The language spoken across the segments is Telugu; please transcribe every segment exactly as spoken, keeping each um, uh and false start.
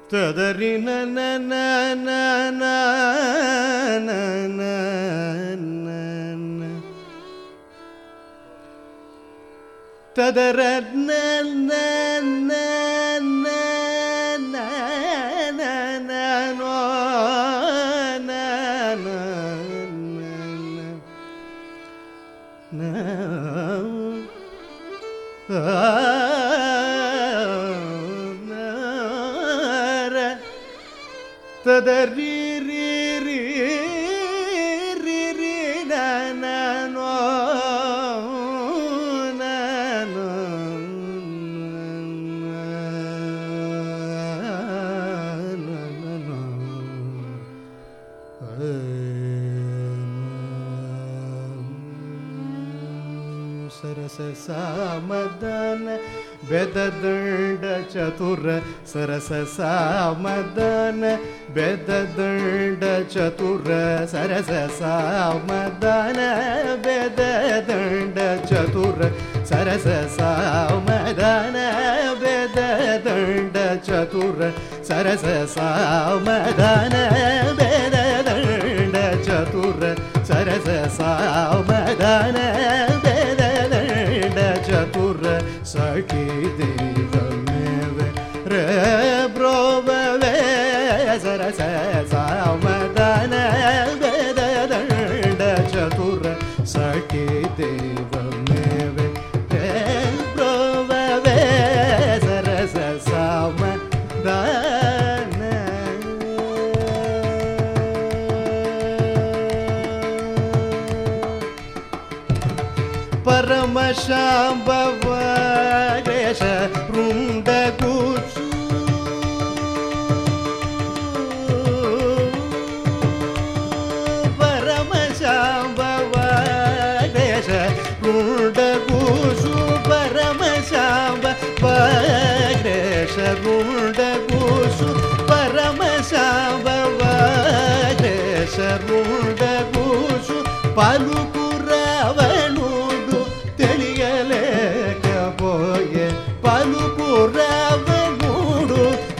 తదరి నన తదర తదరి రి రి రి రి న నో న నో సరస సామదన బెదదండ చతుర సరస సామదన బెదదండ చతుర సరస సామదన బెదదండ చతుర సరస సామదన బెదదండ చతుర సరస సామదన బెదదండ చతుర సరస సామదన బెదదండ చతుర సఖీ దేవమేవ రే బ్రోవే సరస సామదన బెదదండ చతుర సఖీ దేవమేవ రే బ్రోవే సరస సామదన పరమశాంభవ దేశ వృందగుచు పరమశాంభవ దేశ వృందగుచు పరమశాంభవ దేశ వృందగుచు పరమశాంభవ దేశ వృందగుచు పలుకురవణుడు తెలియలేకపోయే పలుకురవణుడు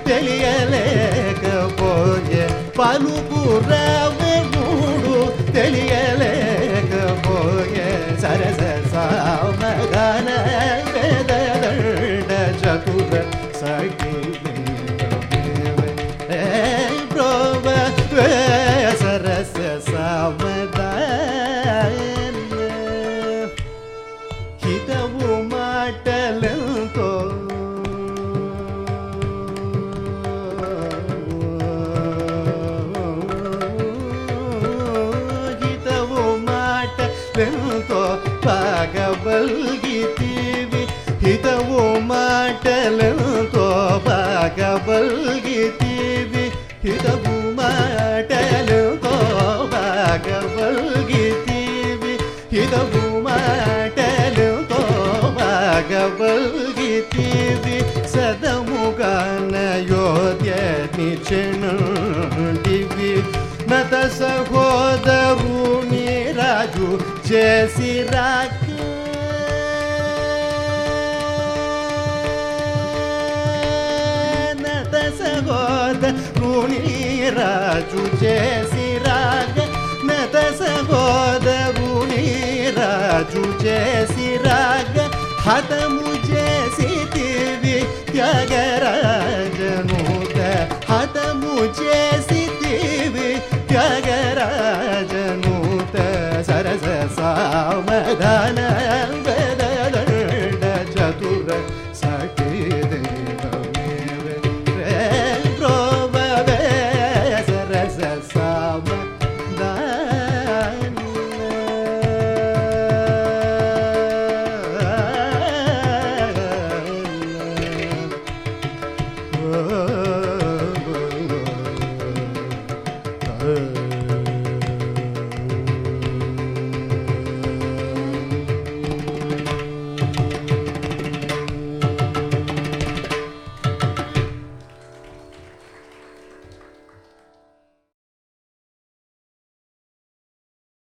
తెలియలేకపోయే పలుకురవణుడు తెలియలేకపోయే సరస సామగన బెదదండ చతుర సఖీ బ్రోవ సరస సామద హితవు మాటలతో హితవు మాటలతో పాగబల్గితివి హితవు మాటలతో పాగబల్గితివి హితవు మాటలతో పాగబల్గితివి హితవు మాటలతో పాగబల్గితివి సదముగాన యోధ్య నిచెనుంటివి నత సహోదరుని రాజు చేసి రాక నత సహోదరుని రాజు చేసి రాక నత సహోదరుని రాజు చేసి రాక హతము చేసి త్యాగరా